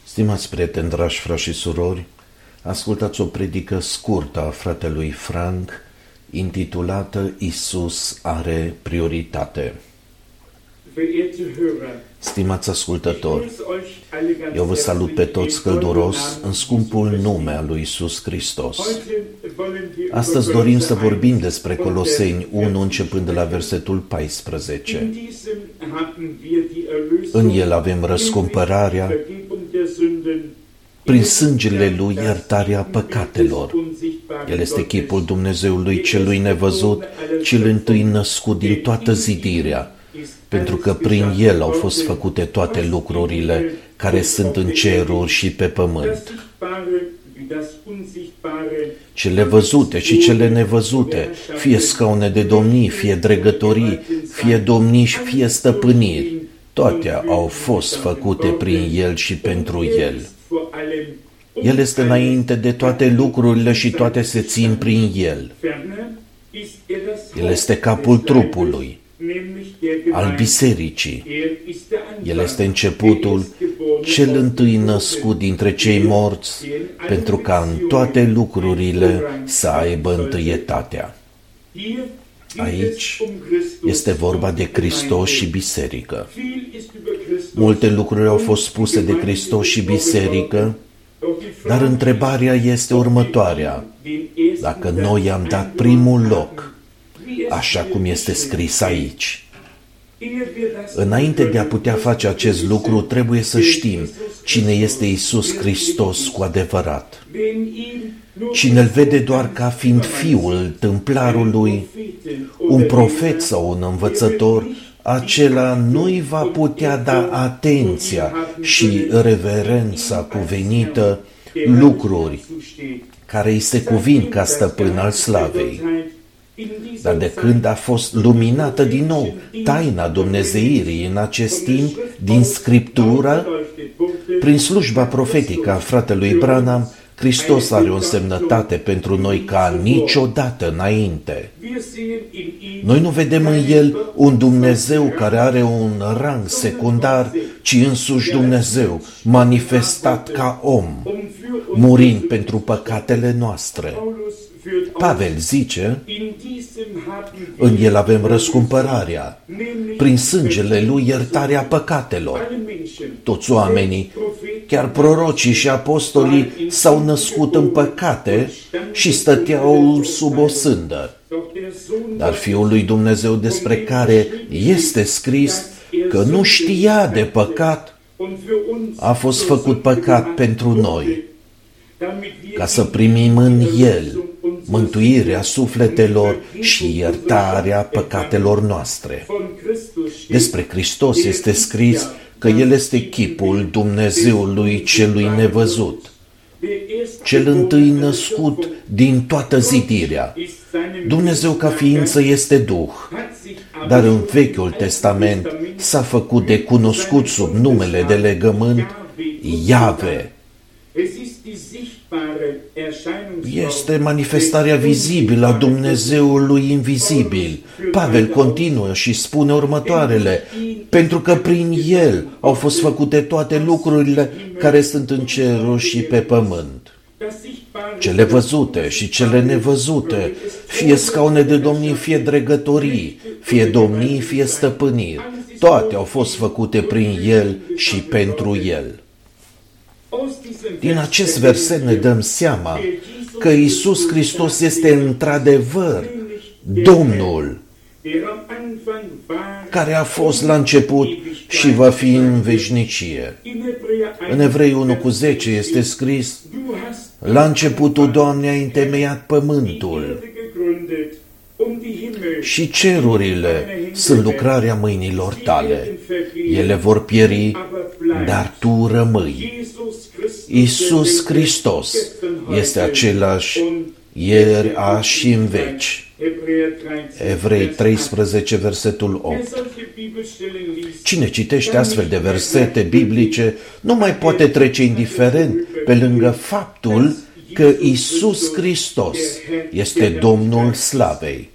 Stimați prieteni, dragi frați și surori, ascultați o predică scurtă a fratelui Frank, intitulată Iisus are prioritate. Stimați ascultători, eu vă salut pe toți călduros în scumpul nume al lui Iisus Hristos. Astăzi dorim să vorbim despre Coloseni 1, începând de la versetul 14. În el avem răscumpărarea, prin sângele lui iertarea păcatelor. El este chipul Dumnezeului celui nevăzut, cel întâi născut din toată zidirea, pentru că prin el au fost făcute toate lucrurile care sunt în ceruri și pe pământ. Cele văzute și cele nevăzute, fie scaune de domnii, fie dregătorii, fie domnii și fie stăpâniri, toate au fost făcute prin el și pentru el. El este înainte de toate lucrurile și toate se țin prin el. El este capul trupului, al bisericii. El este începutul, cel întâi născut dintre cei morți, pentru ca în toate lucrurile să aibă întâietatea. Aici este vorba de Hristos și biserică. Multe lucruri au fost spuse de Hristos și biserică, dar întrebarea este următoarea: dacă noi am dat primul loc, așa cum este scris aici. Înainte de a putea face acest lucru, trebuie să știm cine este Iisus Hristos cu adevărat. Cine îl vede doar ca fiind fiul tâmplarului, un profet sau un învățător, acela nu-i va putea da atenția și reverența cuvenită lucruri care îi se cuvin ca stăpân al slavei. Dar de când a fost luminată din nou taina dumnezeirii în acest timp din Scriptură, prin slujba profetică a fratelui Branham, Hristos are o însemnătate pentru noi ca niciodată înainte. Noi nu vedem în El un Dumnezeu care are un rang secundar, ci însuși Dumnezeu manifestat ca om, murind pentru păcatele noastre. Pavel zice, în el avem răscumpărarea, prin sângele lui iertarea păcatelor. Toți oamenii, chiar prorocii și apostolii, s-au născut în păcate și stăteau sub o sândă. Dar Fiul lui Dumnezeu, despre care este scris că nu știa de păcat, a fost făcut păcat pentru noi, ca să primim în El mântuirea sufletelor și iertarea păcatelor noastre. Despre Hristos este scris că El este chipul Dumnezeului celui nevăzut, cel întâi născut din toată zidirea. Dumnezeu ca ființă este Duh, dar în Vechiul Testament s-a făcut de cunoscut sub numele de legământ Iahve. Este manifestarea vizibilă a Dumnezeului invizibil. Pavel continuă și spune următoarele: pentru că prin El au fost făcute toate lucrurile care sunt în ceruri și pe pământ. Cele văzute și cele nevăzute, fie scaune de domnii, fie dregătorii, fie domnii, fie stăpâniri, toate au fost făcute prin El și pentru El. Din acest verset ne dăm seama că Iisus Hristos este într-adevăr Domnul, care a fost la început și va fi în veșnicie. În Evrei 1:10 este scris: la începutul, Doamne, ai întemeiat pământul și cerurile sunt lucrarea mâinilor tale. Ele vor pieri, dar tu rămâi. Iisus Hristos este același ieri, azi și în veci. Evrei 13, versetul 8. Cine citește astfel de versete biblice nu mai poate trece indiferent pe lângă faptul că Iisus Hristos este Domnul slavei,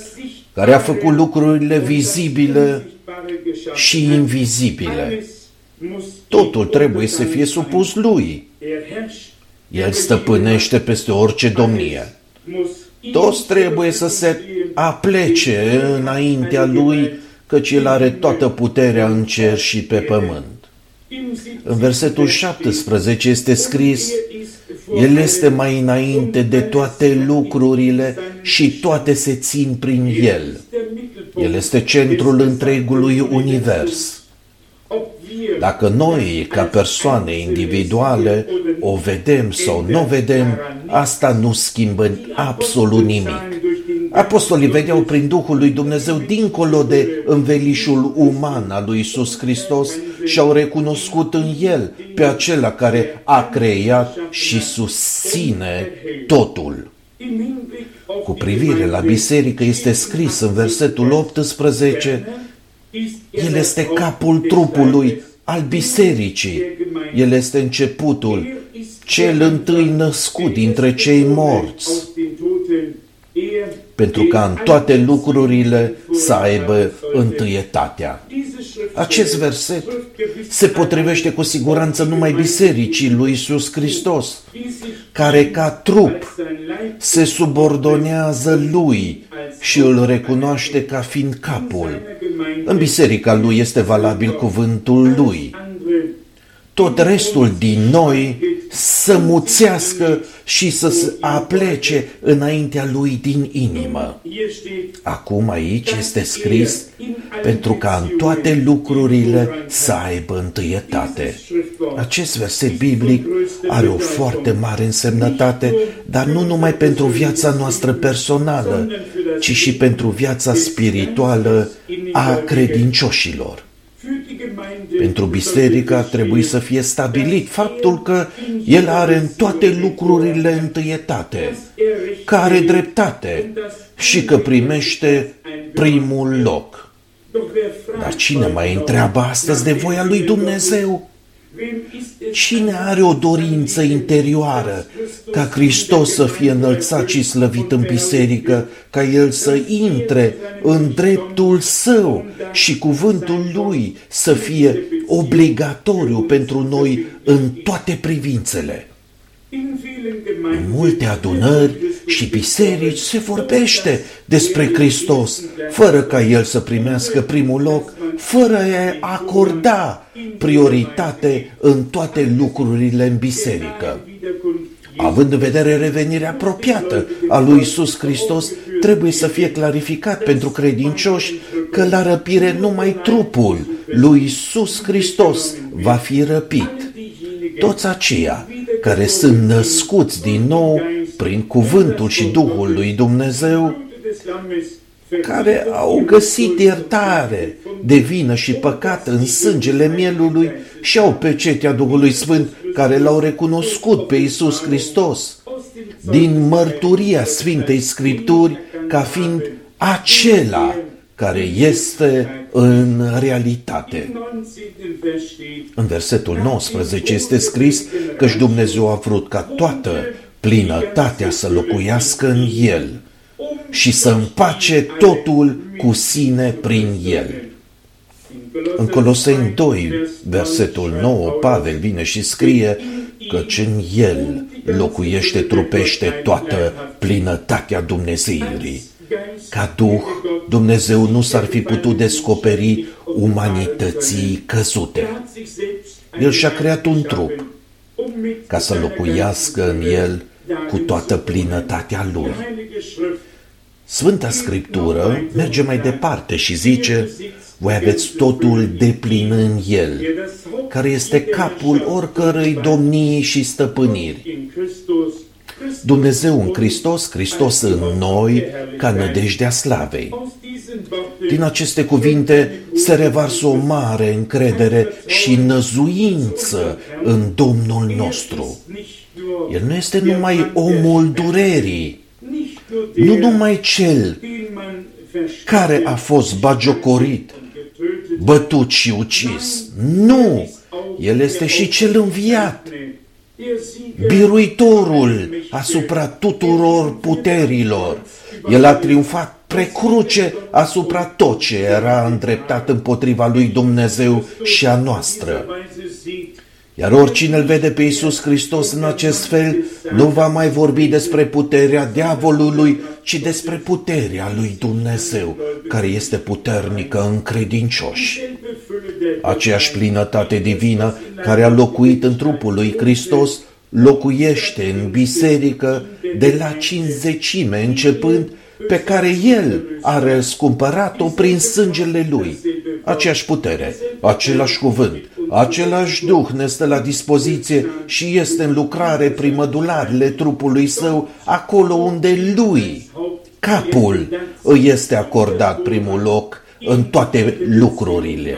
care a făcut lucrurile vizibile și invizibile. Totul trebuie să fie supus lui. El stăpânește peste orice domnie. Toți trebuie să se aplece înaintea lui, căci el are toată puterea în cer și pe pământ. În versetul 17 este scris: El este mai înainte de toate lucrurile și toate se țin prin El. El este centrul întregului univers. Dacă noi, ca persoane individuale, o vedem sau nu o vedem, asta nu schimbă absolut nimic. Apostolii vedeau prin Duhul lui Dumnezeu dincolo de învelișul uman al lui Iisus Hristos și au recunoscut în El pe acela care a creat și susține totul. Cu privire la biserică este scris în versetul 18: El este capul trupului al bisericii. El este începutul, cel întâi născut dintre cei morți, pentru ca în toate lucrurile să aibă întâietatea. Acest verset se potrivește cu siguranță numai bisericii lui Iisus Hristos, care ca trup se subordonează lui și îl recunoaște ca fiind capul. În biserica lui este valabil cuvântul lui. Tot restul din noi să muțească și să se aplece înaintea lui din inimă. Acum aici este scris: pentru ca în toate lucrurile să aibă întâietate. Acest verset biblic are o foarte mare însemnătate, dar nu numai pentru viața noastră personală, ci și pentru viața spirituală a credincioșilor. Pentru biserică ar trebui să fie stabilit faptul că el are în toate lucrurile întâietate, că are dreptate și că primește primul loc. Dar cine mai întreabă astăzi de voia lui Dumnezeu? Cine are o dorință interioară ca Hristos să fie înălțat și slăvit în biserică, ca El să intre în dreptul Său și cuvântul Lui să fie obligatoriu pentru noi în toate privințele? În multe adunări și biserici se vorbește despre Hristos, fără ca El să primească primul loc, fără a acorda prioritate în toate lucrurile în biserică. Având în vedere revenirea apropiată a lui Iisus Hristos, trebuie să fie clarificat pentru credincioși că la răpire numai trupul lui Iisus Hristos va fi răpit. Toți aceia care sunt născuți din nou prin cuvântul și Duhul lui Dumnezeu, care au găsit iertare de vină și păcat în sângele mielului și au pecetea Duhului Sfânt, care l-au recunoscut pe Iisus Hristos din mărturia Sfintei Scripturi ca fiind acela care este în realitate. În versetul 19 este scris că-și Dumnezeu a vrut ca toată plinătatea să locuiască în El și să împace totul cu sine prin El. În Coloseni 2, versetul 9, Pavel vine și scrie căci în El locuiește trupește toată plinătatea Dumnezeirii. Ca Duh, Dumnezeu nu s-ar fi putut descoperi umanității căzute. El și-a creat un trup ca să locuiască în El cu toată plinătatea Lui. Sfânta Scriptură merge mai departe și zice: voi aveți totul deplin în El, care este capul oricărei domnii și stăpâniri. Dumnezeu în Hristos, Hristos în noi, ca nădejdea slavei. Din aceste cuvinte se revarsă o mare încredere și năzuință în Domnul nostru. El nu este numai omul durerii, nu numai cel care a fost bagiocorit, bătut și ucis. Nu! El este și cel înviat, biruitorul asupra tuturor puterilor. El a triumfat precruce asupra tot ce era îndreptat împotriva lui Dumnezeu și a noastră. Iar oricine îl vede pe Iisus Hristos în acest fel, nu va mai vorbi despre puterea diavolului, ci despre puterea lui Dumnezeu, care este puternică în credincioși. Aceeași plinătate divină care a locuit în trupul lui Hristos locuiește în biserică de la cincizecime începând, pe care El a răscumpărat-o prin sângele Lui. Aceeași putere, același cuvânt, același Duh ne stă la dispoziție și este în lucrare prin mădularele trupului Său, acolo unde Lui, capul, îi este acordat primul loc în toate lucrurile.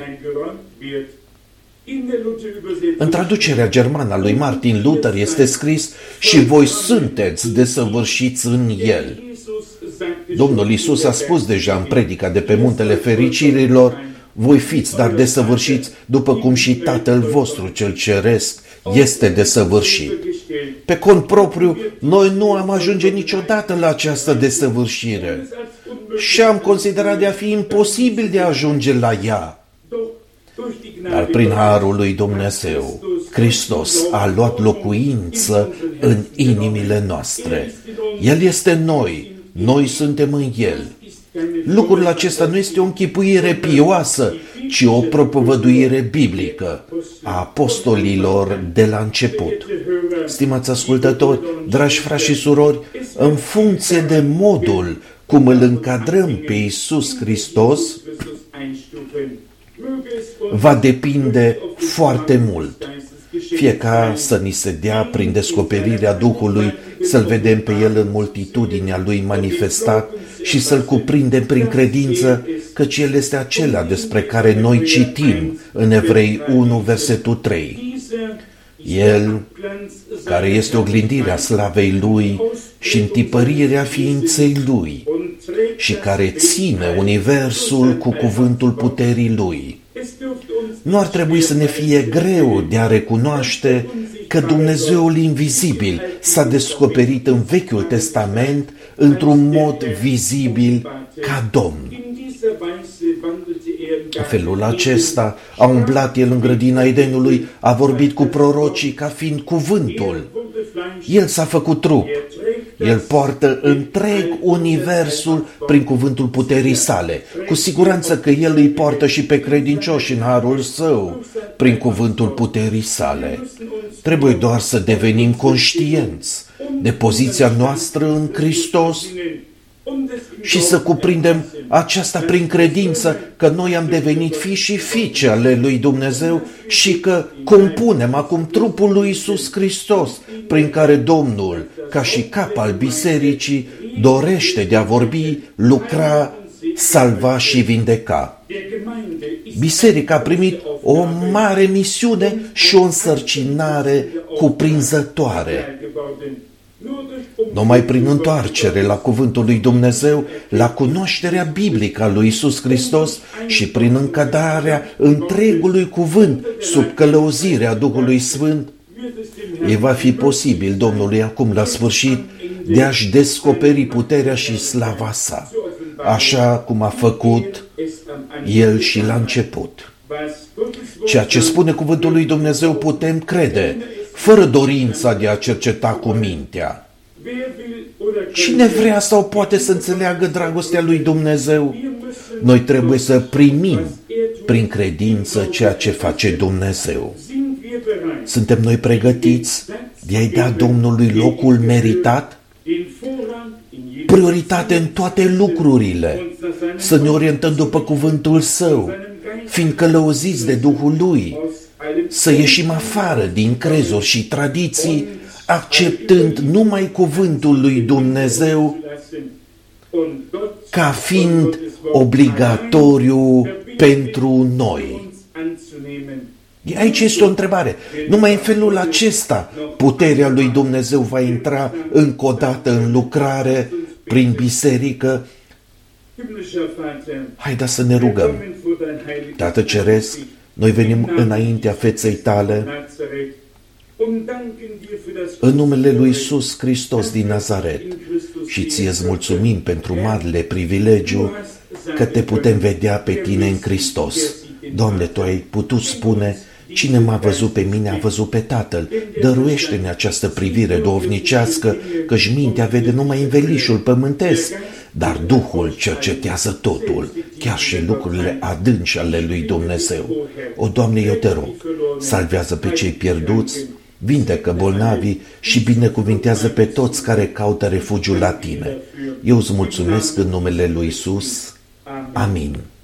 În traducerea germană a lui Martin Luther este scris: și voi sunteți desăvârșiți în El. Domnul Iisus a spus deja în predica de pe Muntele Fericirilor: voi fiți dar desăvârșiți după cum și Tatăl vostru cel ceresc este desăvârșit. Pe cont propriu, noi nu am ajunge niciodată la această desăvârșire și am considerat de a fi imposibil de a ajunge la ea. Dar prin harul lui Dumnezeu, Hristos a luat locuință în inimile noastre. El este în noi, noi suntem în El. Lucrul acesta nu este o închipuire pioasă, ci o propovăduire biblică a apostolilor de la început. Stimați ascultători, dragi frați și surori, în funcție de modul cum îl încadrăm pe Iisus Hristos, va depinde foarte mult. Fie ca să ni se dea prin descoperirea Duhului să-L vedem pe El în multitudinea Lui manifestat și să-L cuprindem prin credință, căci El este acela despre care noi citim în Evrei 1, versetul 3. El, care este oglindirea slavei Lui și întipărirea ființei Lui și care ține universul cu cuvântul puterii Lui. Nu ar trebui să ne fie greu de a recunoaște că Dumnezeul invizibil s-a descoperit în Vechiul Testament într-un mod vizibil ca Domn. În felul acesta a umblat El în grădina Edenului, a vorbit cu prorocii ca fiind cuvântul. El s-a făcut trup. El poartă întreg universul prin cuvântul puterii sale. Cu siguranță că El îi poartă și pe credincioși în harul Său prin cuvântul puterii sale. Trebuie doar să devenim conștienți de poziția noastră în Hristos și să cuprindem aceasta prin credință, că noi am devenit fii și fiice ale lui Dumnezeu și că compunem acum trupul lui Iisus Hristos, prin care Domnul, ca și cap al bisericii, dorește de a vorbi, lucra, salva și vindeca. Biserica a primit o mare misiune și o însărcinare cuprinzătoare. Numai prin întoarcere la cuvântul lui Dumnezeu, la cunoașterea biblică a lui Iisus Hristos și prin încadrarea întregului cuvânt sub călăuzirea Duhului Sfânt, îi va fi posibil Domnului acum la sfârșit de a-și descoperi puterea și slava sa, așa cum a făcut El și la început. Ceea ce spune cuvântul lui Dumnezeu putem crede, fără dorința de a cerceta cu mintea. Cine vrea sau poate să înțeleagă dragostea lui Dumnezeu? Noi trebuie să primim prin credință ceea ce face Dumnezeu. Suntem noi pregătiți de a-i da Domnului locul meritat? Prioritate în toate lucrurile, să ne orientăm după cuvântul Său, fiind călăuziți de Duhul Lui, să ieșim afară din crezuri și tradiții, acceptând numai cuvântul lui Dumnezeu ca fiind obligatoriu pentru noi. Aici este o întrebare. Numai în felul acesta puterea lui Dumnezeu va intra încă o dată în lucrare prin biserică. Haideți să ne rugăm. Tată Ceresc, noi venim înaintea feței Tale în numele lui Iisus Hristos din Nazaret și Ție-ți mulțumim pentru marele privilegiu că Te putem vedea pe Tine în Hristos. Doamne, Tu ai putut spune Cine m-a văzut pe mine a văzut pe Tatăl. Dăruiește-ne această privire duhovnicească, căci mintea vede numai învelișul pământesc, dar Duhul cercetează totul, chiar și lucrurile adânci ale lui Dumnezeu. O, Doamne, eu te rog, salvează pe cei pierduți, vindecă bolnavii și binecuvintează pe toți care caută refugiul la Tine. Eu îți mulțumesc în numele lui Iisus. Amin.